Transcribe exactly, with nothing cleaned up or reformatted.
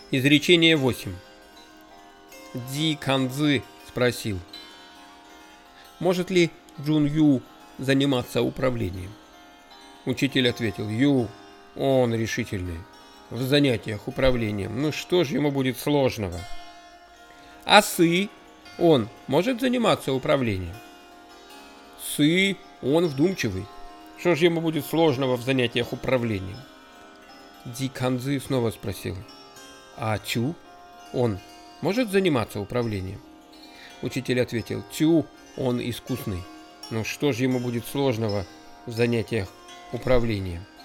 Изречение восемь. Ди Канзы спросил: может ли Джун Ю заниматься управлением? Учитель ответил: Ю, он решительный в занятиях управлением. Ну что ж ему будет сложного? А Сы, он может заниматься управлением? Сы, он вдумчивый. Что же ему будет сложного в занятиях управлением? Ди Канзы снова спросил: а Чу, он может заниматься управлением? Учитель ответил: Чу, он искусный. Ну что же ему будет сложного в занятиях управлением?